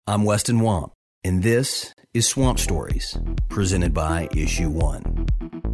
I'm Weston Wamp, and this is Swamp Stories, presented by Issue One.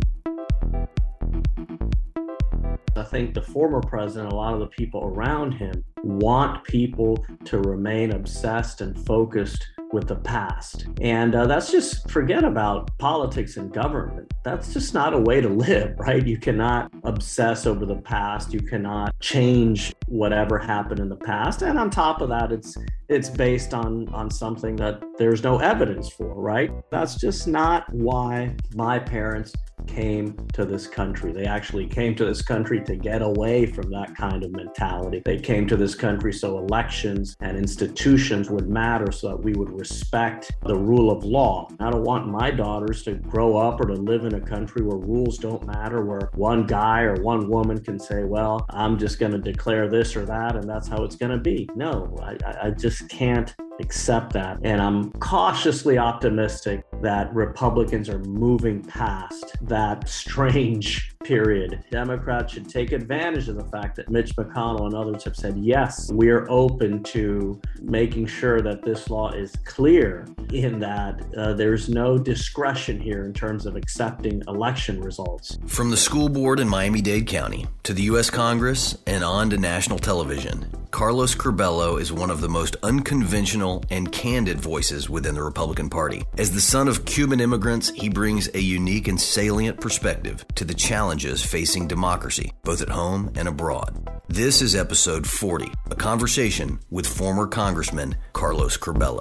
I think the former president, a lot of the people around him, want people to remain obsessed and focused with the past. And that's just, forget about politics and government. That's just not a way to live, right? You cannot obsess over the past. You cannot change whatever happened in the past. And on top of that, it's based on something that there's no evidence for, right? That's just not why my parents came to this country. They actually came to this country to get away from that kind of mentality. They came to this country so elections and institutions would matter, so that we would respect the rule of law. I don't want my daughters to grow up or to live in a country where rules don't matter, where one guy or one woman can say, well, I'm just going to declare this or that, and that's how it's going to be. No, I just can't accept that. And I'm cautiously optimistic that Republicans are moving past that strange period. Democrats should take advantage of the fact that Mitch McConnell and others have said, yes, we're open to making sure that this law is clear in that there's no discretion here in terms of accepting election results. From the school board in Miami-Dade County to the U.S. Congress and on to national television, Carlos Curbelo is one of the most unconventional and candid voices within the Republican Party. As the son of Cuban immigrants, he brings a unique and salient perspective to the challenges facing democracy, both at home and abroad. This is episode 40, a conversation with former Congressman Carlos Curbelo.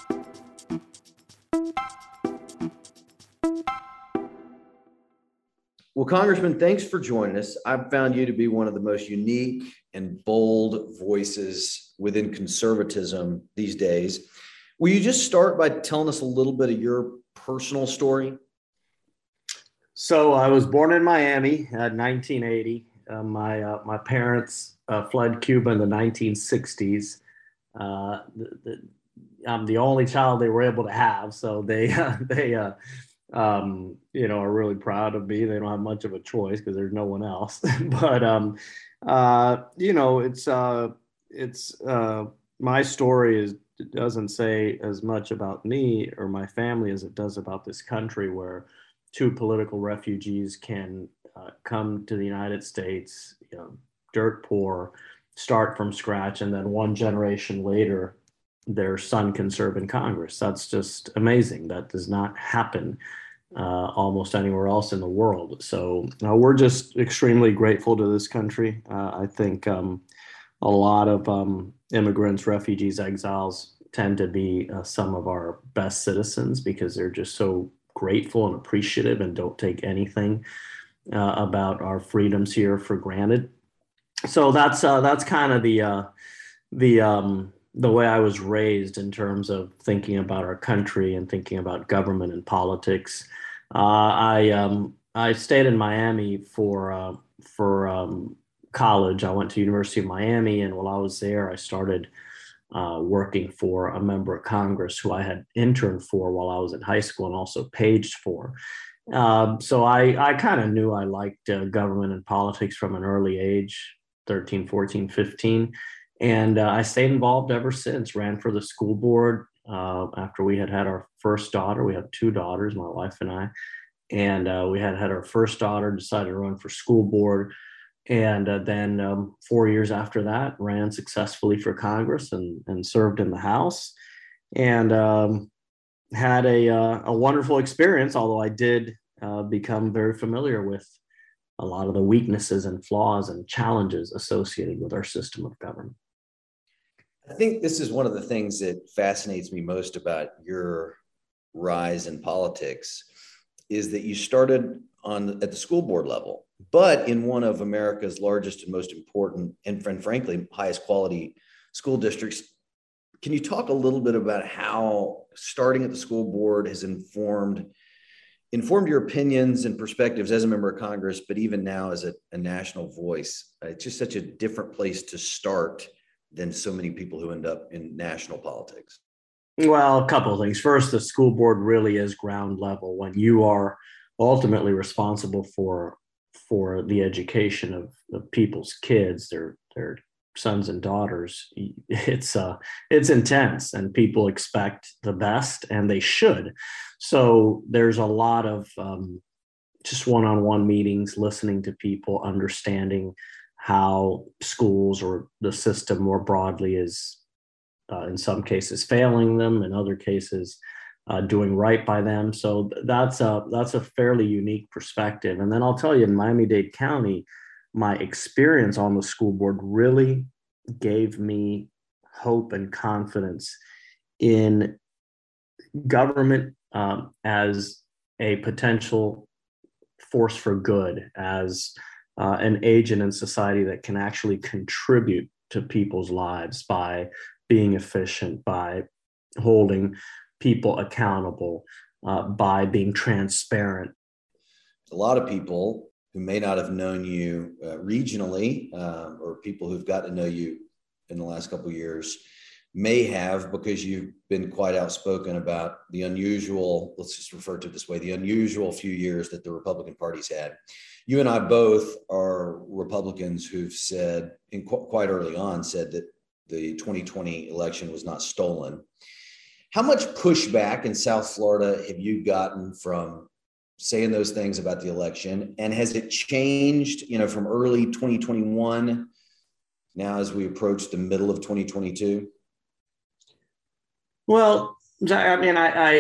Well, Congressman, thanks for joining us. I've found you to be one of the most unique and bold voices within conservatism these days. Will you just start by telling us a little bit of your personal story? So I was born in Miami in 1980. My parents fled Cuba in the 1960s. I'm the only child they were able to have, so they are really proud of me. They don't have much of a choice because there's no one else. But it's my story doesn't say as much about me or my family as it does about this country, where two political refugees can come to the United States, dirt poor, start from scratch, and then one generation later, their son can serve in Congress. That's just amazing. That does not happen almost anywhere else in the world. So we're just extremely grateful to this country. I think a lot of immigrants, refugees, exiles tend to be some of our best citizens because they're just so grateful and appreciative and don't take anything about our freedoms here for granted. So that's kind of the way I was raised in terms of thinking about our country and thinking about government and politics. I stayed in Miami for college. I went to University of Miami, and while I was there, I started working for a member of Congress who I had interned for while I was in high school and also paged for. So I kind of knew I liked government and politics from an early age, 13, 14, 15. And I stayed involved ever since, ran for the school board after we had our first daughter. We had two daughters, my wife and I. And we had our first daughter, decided to run for school board. And then 4 years after that, ran successfully for Congress and served in the House. And had a wonderful experience, although I did become very familiar with a lot of the weaknesses and flaws and challenges associated with our system of government. I think this is one of the things that fascinates me most about your rise in politics is that you started at the school board level, but in one of America's largest and most important and frankly, highest quality school districts. Can you talk a little bit about how starting at the school board has informed your opinions and perspectives as a member of Congress, but even now as a national voice? It's just such a different place to start than so many people who end up in national politics. Well, a couple of things. First, the school board really is ground level when you are ultimately responsible for the education of people's kids, their sons and daughters, it's intense, and people expect the best, and they should. So there's a lot of just one-on-one meetings, listening to people, understanding how schools or the system more broadly is, in some cases, failing them, in other cases, doing right by them. So that's a fairly unique perspective. And then I'll tell you, in Miami-Dade County, my experience on the school board really gave me hope and confidence in government as a potential force for good, as an agent in society that can actually contribute to people's lives by being efficient, by holding people accountable, by being transparent. A lot of people who may not have known you regionally, or people who've got to know you in the last couple of years, may have, because you've been quite outspoken about the unusual, let's just refer to it this way, the unusual few years that the Republican Party's had. You and I both are Republicans who've said, and quite early on, said that the 2020 election was not stolen. How much pushback in South Florida have you gotten from saying those things about the election? And has it changed, from early 2021 now as we approach the middle of 2022? Well, I mean,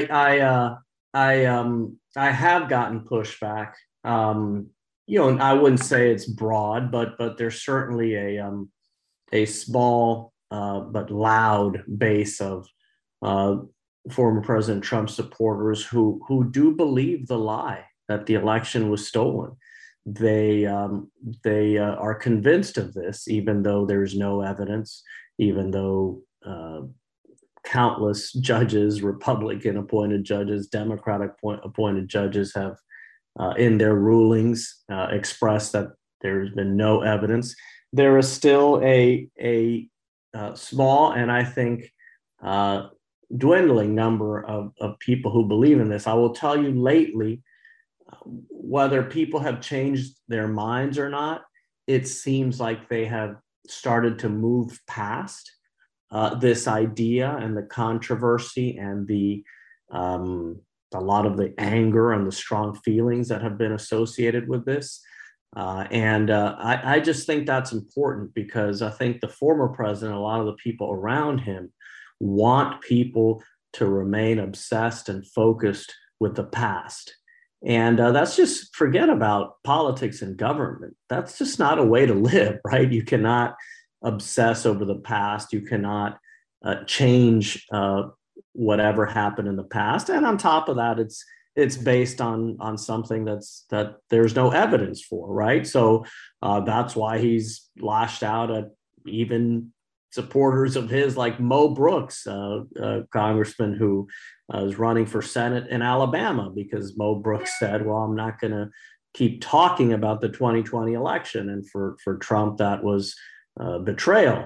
I have gotten pushback. And I wouldn't say it's broad, but there's certainly a small but loud base of former President Trump supporters who do believe the lie that the election was stolen. They are convinced of this, even though there's no evidence, even though countless judges, Republican appointed judges, Democratic appointed judges have in their rulings expressed that there's been no evidence. There is still a small, and I think dwindling number of people who believe in this. I will tell you, lately, whether people have changed their minds or not, it seems like they have started to move past this idea and the controversy and a lot of the anger and the strong feelings that have been associated with this. I just think that's important, because I think the former president, a lot of the people around him, want people to remain obsessed and focused with the past. And that's just, forget about politics and government. That's just not a way to live, right? You cannot obsess over the past. You cannot change whatever happened in the past. And on top of that, it's based on something that there's no evidence for, right? So that's why he's lashed out at even supporters of his, like Mo Brooks, a congressman who is running for Senate in Alabama, because Mo Brooks said, well, I'm not going to keep talking about the 2020 election. And for Trump, that was betrayal.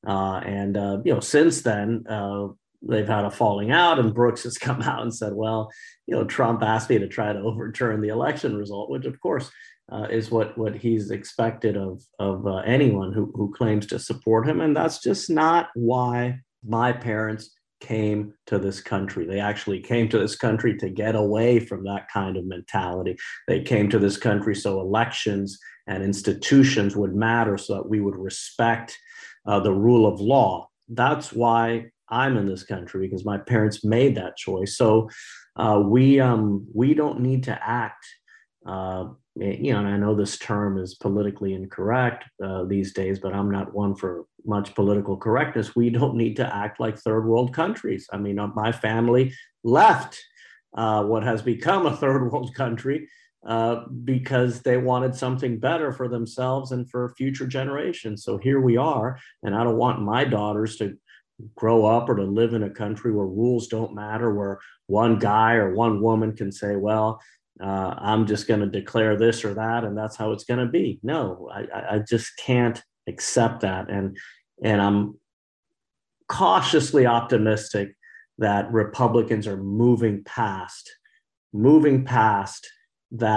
Since then, they've had a falling out, and Brooks has come out and said, well, Trump asked me to try to overturn the election result, which of course is what he's expected of anyone who claims to support him. And that's just not why my parents came to this country. They actually came to this country to get away from that kind of mentality. They came to this country so elections and institutions would matter, so that we would respect the rule of law. That's why I'm in this country, because my parents made that choice. So we don't need to act. And I know this term is politically incorrect these days, but I'm not one for much political correctness. We don't need to act like third world countries. I mean, my family left what has become a third world country because they wanted something better for themselves and for future generations. So here we are, and I don't want my daughters to grow up or to live in a country where rules don't matter, where one guy or one woman can say, well, I'm just going to declare this or that, and that's how it's going to be. No, I just can't accept that. And I'm cautiously optimistic that Republicans are moving past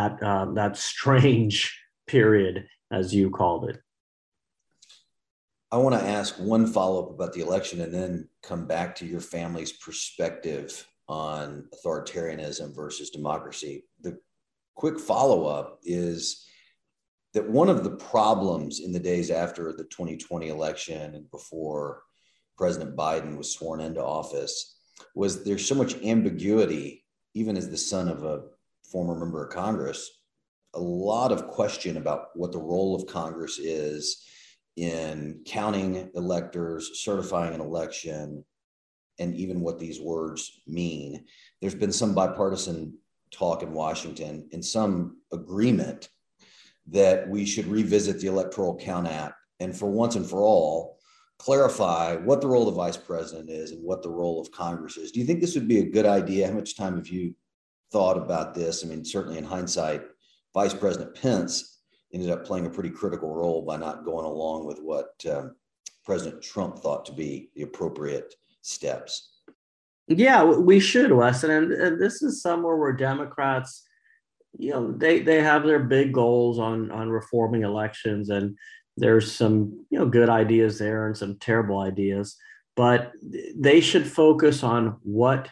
that strange period, as you called it. I want to ask one follow-up about the election and then come back to your family's perspective on authoritarianism versus democracy. The quick follow-up is that one of the problems in the days after the 2020 election and before President Biden was sworn into office was there's so much ambiguity, even as the son of a former member of Congress, a lot of question about what the role of Congress is in counting electors, certifying an election, and even what these words mean. There's been some bipartisan talk in Washington and some agreement that we should revisit the Electoral Count Act and for once and for all, clarify what the role of the vice president is and what the role of Congress is. Do you think this would be a good idea? How much time have you thought about this? I mean, certainly in hindsight, Vice President Pence ended up playing a pretty critical role by not going along with what President Trump thought to be the appropriate steps. Yeah, we should, Weston. And this is somewhere where Democrats, they have their big goals on reforming elections, and there's some, good ideas there and some terrible ideas, but they should focus on what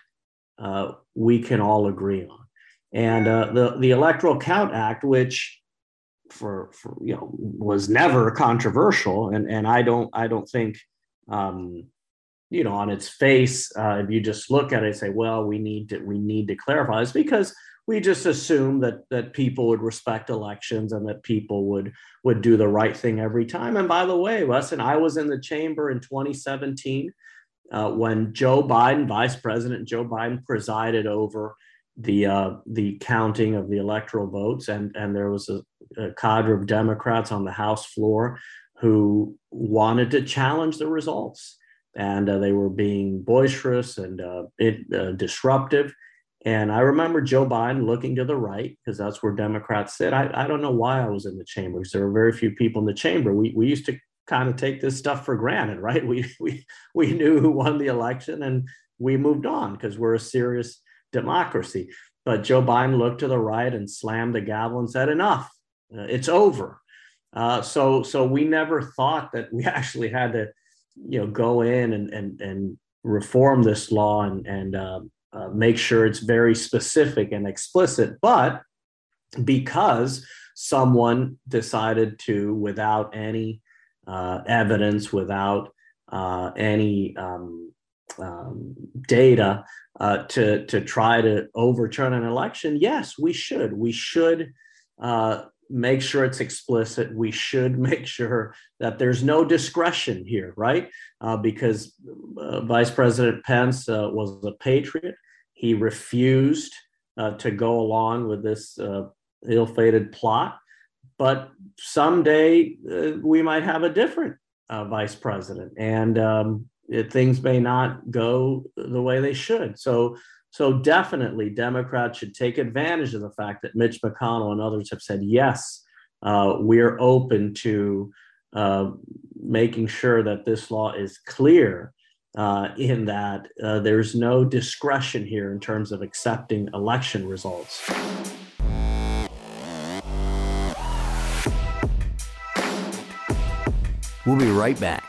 we can all agree on. And the Electoral Count Act, which for was never controversial, and I don't think on its face, if you just look at it and say, well, we need to clarify this, because we just assume that people would respect elections and that people would do the right thing every time. And by the way, Weston, I was in the chamber in 2017 when Vice President Joe Biden presided over the counting of the electoral votes, and there was a cadre of Democrats on the House floor who wanted to challenge the results, and they were being boisterous and disruptive. And I remember Joe Biden looking to the right, because that's where Democrats sit. I don't know why I was in the chamber, because there were very few people in the chamber. We used to kind of take this stuff for granted, right? We knew who won the election and we moved on because we're a serious democracy. But Joe Biden looked to the right and slammed the gavel and said, enough, it's over. So we never thought that we actually had to, go in and reform this law and make sure it's very specific and explicit. But because someone decided to, without any evidence, without any data, to try to overturn an election, yes, we should. We should make sure it's explicit. We should make sure that there's no discretion here, right? Because Vice President Pence was a patriot. He refused to go along with this ill-fated plot. But someday we might have a different vice president, and things may not go the way they should. So definitely Democrats should take advantage of the fact that Mitch McConnell and others have said, yes, we're open to making sure that this law is clear in that there's no discretion here in terms of accepting election results. We'll be right back.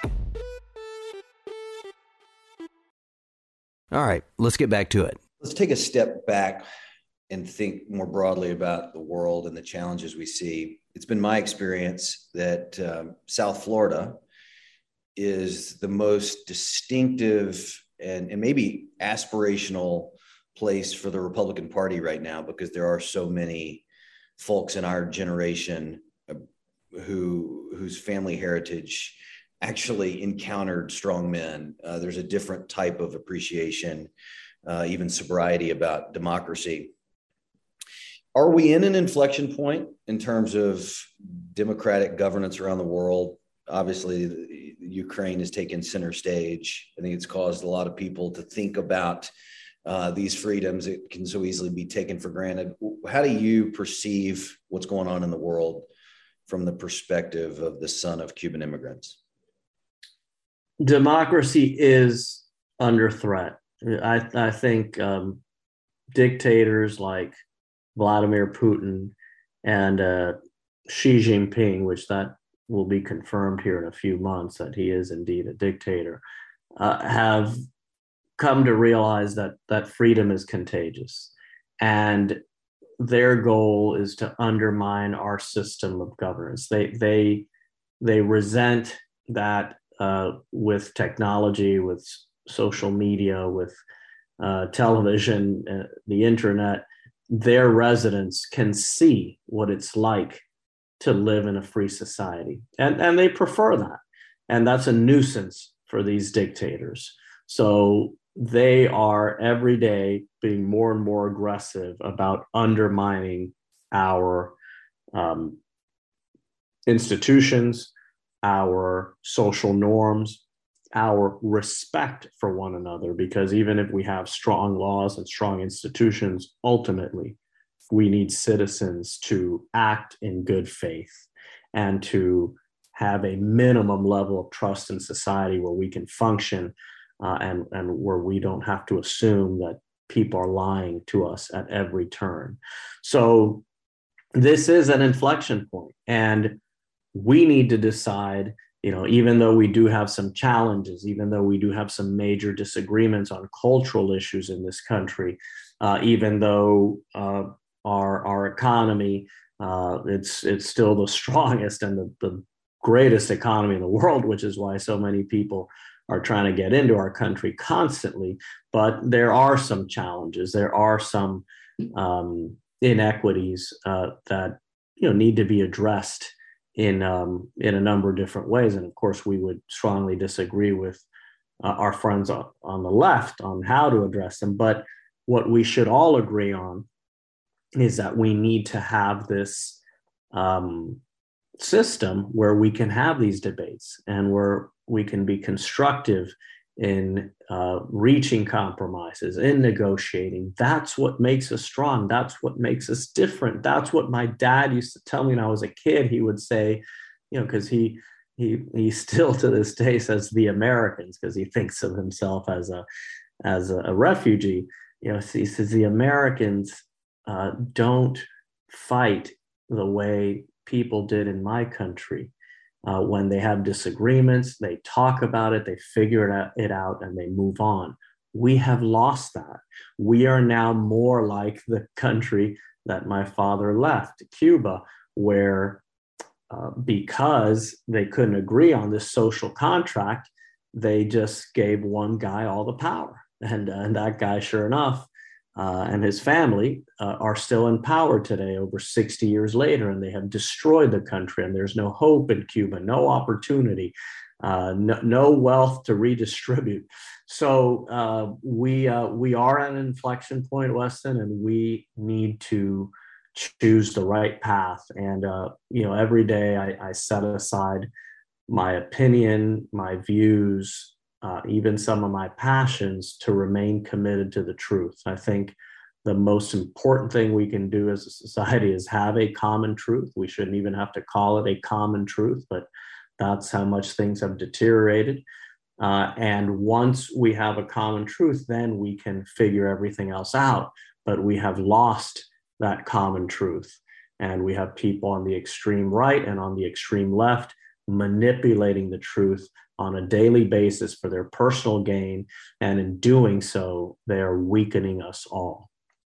All right, let's get back to it. Let's take a step back and think more broadly about the world and the challenges we see. It's been my experience that South Florida is the most distinctive and maybe aspirational place for the Republican Party right now, because there are so many folks in our generation whose family heritage actually encountered strong men. There's a different type of appreciation, even sobriety about democracy. Are we in an inflection point in terms of democratic governance around the world? Obviously, Ukraine has taken center stage. I think it's caused a lot of people to think about these freedoms that can so easily be taken for granted. How do you perceive what's going on in the world from the perspective of the son of Cuban immigrants? Democracy is under threat. I think dictators like Vladimir Putin and Xi Jinping, which that will be confirmed here in a few months that he is indeed a dictator, have come to realize that freedom is contagious, and their goal is to undermine our system of governance. They resent that with technology, with social media, with television, the internet, their residents can see what it's like to live in a free society. And they prefer that. And that's a nuisance for these dictators. So they are every day being more and more aggressive about undermining our institutions, our social norms, our respect for one another, because even if we have strong laws and strong institutions, ultimately, we need citizens to act in good faith and to have a minimum level of trust in society where we can function and where we don't have to assume that people are lying to us at every turn. So this is an inflection point, and we need to decide, even though we do have some challenges, even though we do have some major disagreements on cultural issues in this country, even though our economy, it's still the strongest and the greatest economy in the world, which is why so many people are trying to get into our country constantly. But there are some challenges. There are some inequities that need to be addressed in a number of different ways. And of course, we would strongly disagree with our friends on the left on how to address them. But what we should all agree on is that we need to have this system where we can have these debates and where we can be constructive in reaching compromises, in negotiating. That's what makes us strong. That's what makes us different. That's what my dad used to tell me when I was a kid. He would say, because he still to this day says the Americans, because he thinks of himself as a refugee. He says the Americans don't fight the way people did in my country. When they have disagreements, they talk about it, they figure it out, and they move on. We have lost that. We are now more like the country that my father left, Cuba, where because they couldn't agree on this social contract, they just gave one guy all the power. And that guy, sure enough, and his family are still in power today, over 60 years later, and they have destroyed the country. And there's no hope in Cuba, no opportunity, no wealth to redistribute. So we are at an inflection point, Weston, and we need to choose the right path. And every day I set aside my opinion, my views, even some of my passions, to remain committed to the truth. I think the most important thing we can do as a society is have a common truth. We shouldn't even have to call it a common truth, but that's how much things have deteriorated. And once we have a common truth, then we can figure everything else out. But we have lost that common truth. And we have people on the extreme right and on the extreme left manipulating the truth on a daily basis for their personal gain. And in doing so, they are weakening us all.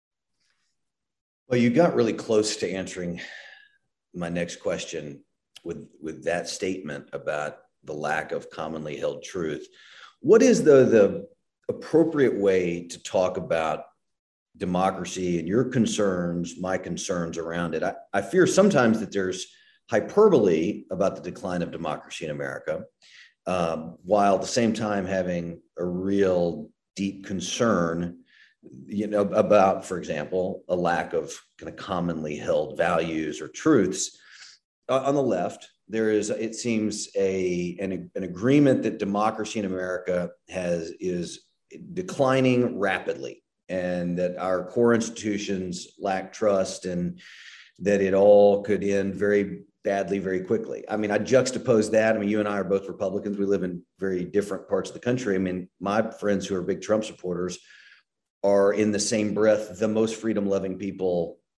Well, you got really close to answering my next question with that statement about the lack of commonly held truth. What is the appropriate way to talk about democracy and your concerns, my concerns around it? I fear sometimes that there's hyperbole about the decline of democracy in America, while at the same time having a real deep concern, about, for example, a lack of kind of commonly held values or truths. On the left, there is, it seems, an agreement that democracy in America is declining rapidly, and that our core institutions lack trust, and that it all could end very badly very quickly. I mean, I juxtapose that. I mean, you and I are both Republicans. We live in very different parts of the country. I mean, my friends who are big Trump supporters are in the same breath the most freedom-loving people,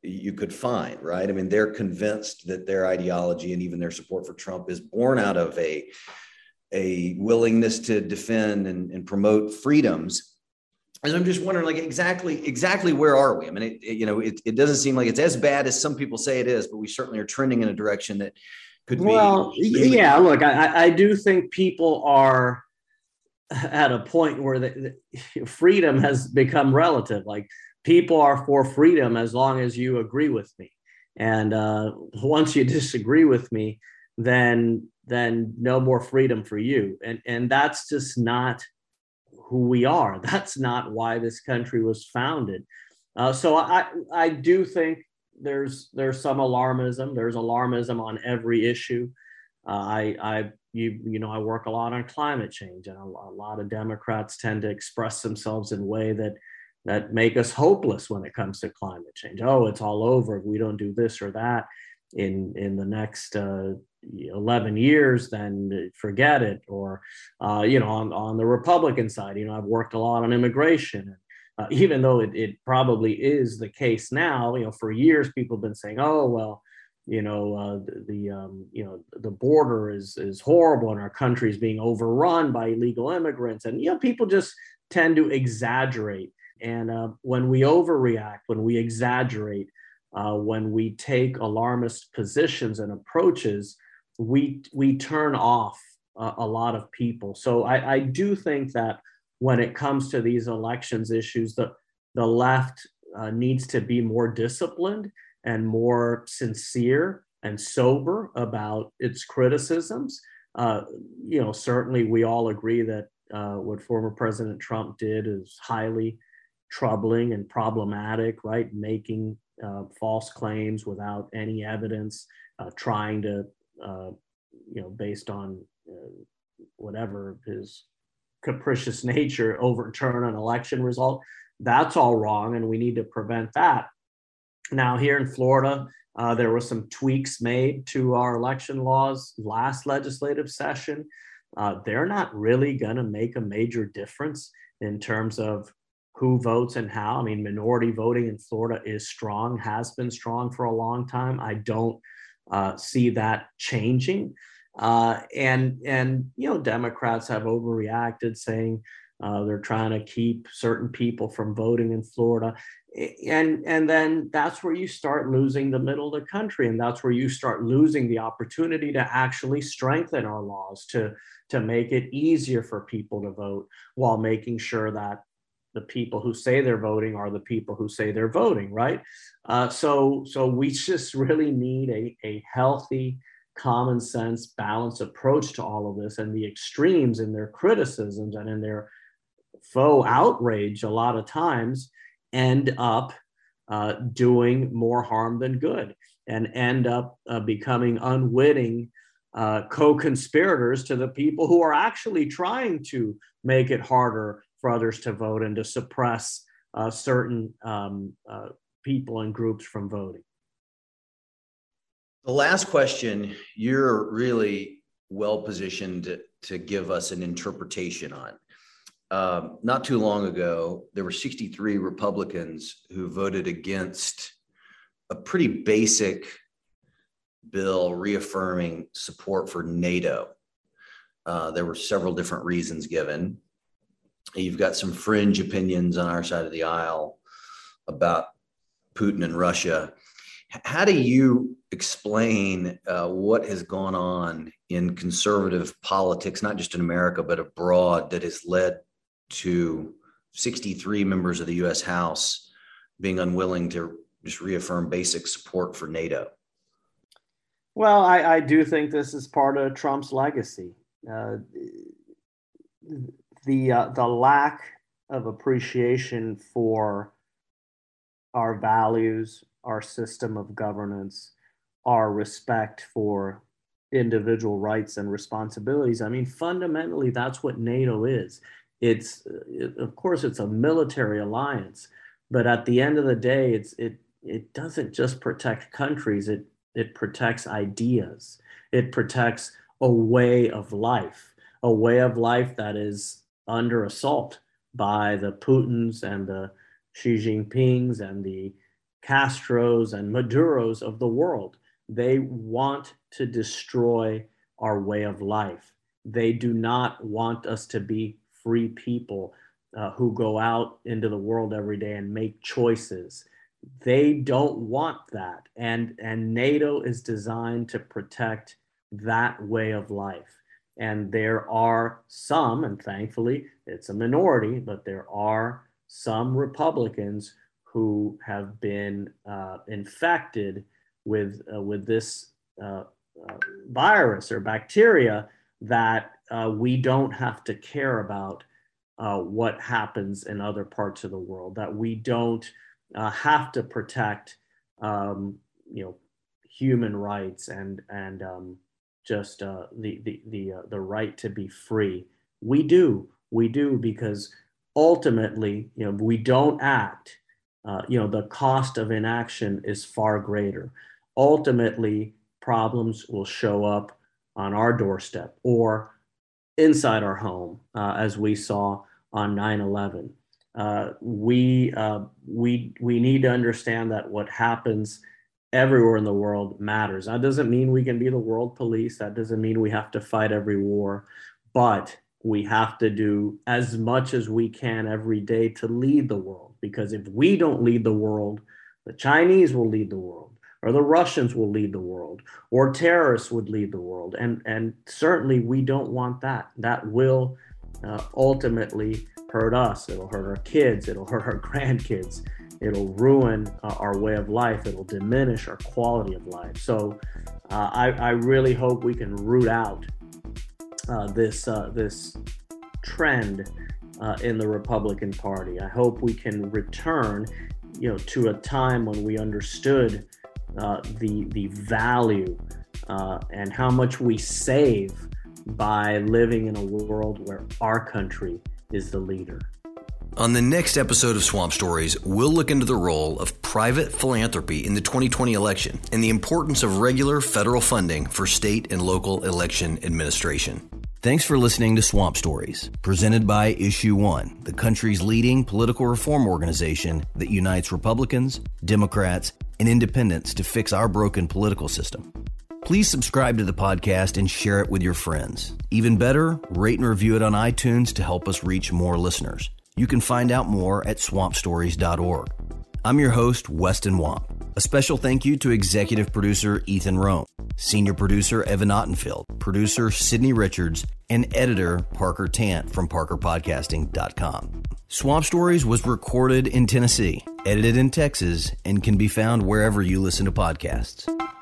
you could find, right? I mean, they're convinced that their ideology and even their support for Trump is born out of a willingness to defend and promote freedoms. And I'm just wondering, like, exactly where are we? I mean, it doesn't seem like it's as bad as some people say it is, but we certainly are trending in a direction that could be. Well, yeah, look, I do think people are at a point where the freedom has become relative. Like, people are for freedom as long as you agree with me. And once you disagree with me, then no more freedom for you. And that's just not who we are. That's not why this country was founded. So I do think there's some alarmism. There's alarmism on every issue. I work a lot on climate change, and a lot of Democrats tend to express themselves in a way that make us hopeless when it comes to climate change. Oh, it's all over if we don't do this or that in the next 11 years, then forget it. Or, on the Republican side, I've worked a lot on immigration. Even though it probably is the case now, for years people have been saying, oh, well, the border is horrible and our country is being overrun by illegal immigrants. And, people just tend to exaggerate. And when we overreact, when we exaggerate, when we take alarmist positions and approaches, we turn off a lot of people. So I do think that when it comes to these elections issues, the left needs to be more disciplined and more sincere and sober about its criticisms. Certainly we all agree that what former President Trump did is highly troubling and problematic, right? Making false claims without any evidence, trying to, based on whatever his capricious nature, overturn an election result. That's all wrong, and we need to prevent that. Now, here in Florida, there were some tweaks made to our election laws last legislative session. They're not really going to make a major difference in terms of who votes and how. I mean, minority voting in Florida is strong, has been strong for a long time. I don't see that changing. And Democrats have overreacted, saying they're trying to keep certain people from voting in Florida. And then that's where you start losing the middle of the country. And that's where you start losing the opportunity to actually strengthen our laws, to make it easier for people to vote, while making sure that the people who say they're voting are the people who say they're voting, right? So we just really need a healthy, common sense, balanced approach to all of this. And the extremes in their criticisms and in their faux outrage a lot of times end up doing more harm than good, and end up becoming unwitting co-conspirators to the people who are actually trying to make it harder for others to vote and to suppress certain people and groups from voting. The last question, you're really well positioned to give us an interpretation on. Not too long ago, there were 63 Republicans who voted against a pretty basic bill reaffirming support for NATO. There were several different reasons given. You've got some fringe opinions on our side of the aisle about Putin and Russia. How do you explain what has gone on in conservative politics, not just in America, but abroad, that has led to 63 members of the U.S. House being unwilling to just reaffirm basic support for NATO? Well, I do think this is part of Trump's legacy. The lack of appreciation for our values, our system of governance, our respect for individual rights and responsibilities. I mean, fundamentally, that's what NATO is. Of course, it's a military alliance, but at the end of the day, it doesn't just protect countries. It protects ideas. It protects a way of life that is under assault by the Putins and the Xi Jinpings and the Castros and Maduros of the world. They want to destroy our way of life. They do not want us to be free people who go out into the world every day and make choices. They don't want that. And NATO is designed to protect that way of life. And there are some, and thankfully it's a minority, but there are some Republicans who have been infected with this virus or bacteria that we don't have to care about what happens in other parts of the world, that we don't have to protect, human rights and just the right to be free. We do because ultimately, we don't act. The cost of inaction is far greater. Ultimately, problems will show up on our doorstep or inside our home, as we saw on 9/11. We need to understand that what happens everywhere in the world matters. That doesn't mean we can be the world police. That doesn't mean we have to fight every war, but we have to do as much as we can every day to lead the world. Because if we don't lead the world, the Chinese will lead the world, or the Russians will lead the world, or terrorists would lead the world. And certainly we don't want that. That will ultimately hurt us. It'll hurt our kids. It'll hurt our grandkids. It'll ruin our way of life. It'll diminish our quality of life. So I really hope we can root out this trend in the Republican Party. I hope we can return, to a time when we understood the value and how much we save by living in a world where our country is the leader. On the next episode of Swamp Stories, we'll look into the role of private philanthropy in the 2020 election and the importance of regular federal funding for state and local election administration. Thanks for listening to Swamp Stories, presented by Issue One, the country's leading political reform organization that unites Republicans, Democrats, and independents to fix our broken political system. Please subscribe to the podcast and share it with your friends. Even better, rate and review it on iTunes to help us reach more listeners. You can find out more at swampstories.org. I'm your host, Weston Wamp. A special thank you to executive producer Ethan Rome, senior producer Evan Ottenfield, producer Sydney Richards, and editor Parker Tant from parkerpodcasting.com. Swamp Stories was recorded in Tennessee, edited in Texas, and can be found wherever you listen to podcasts.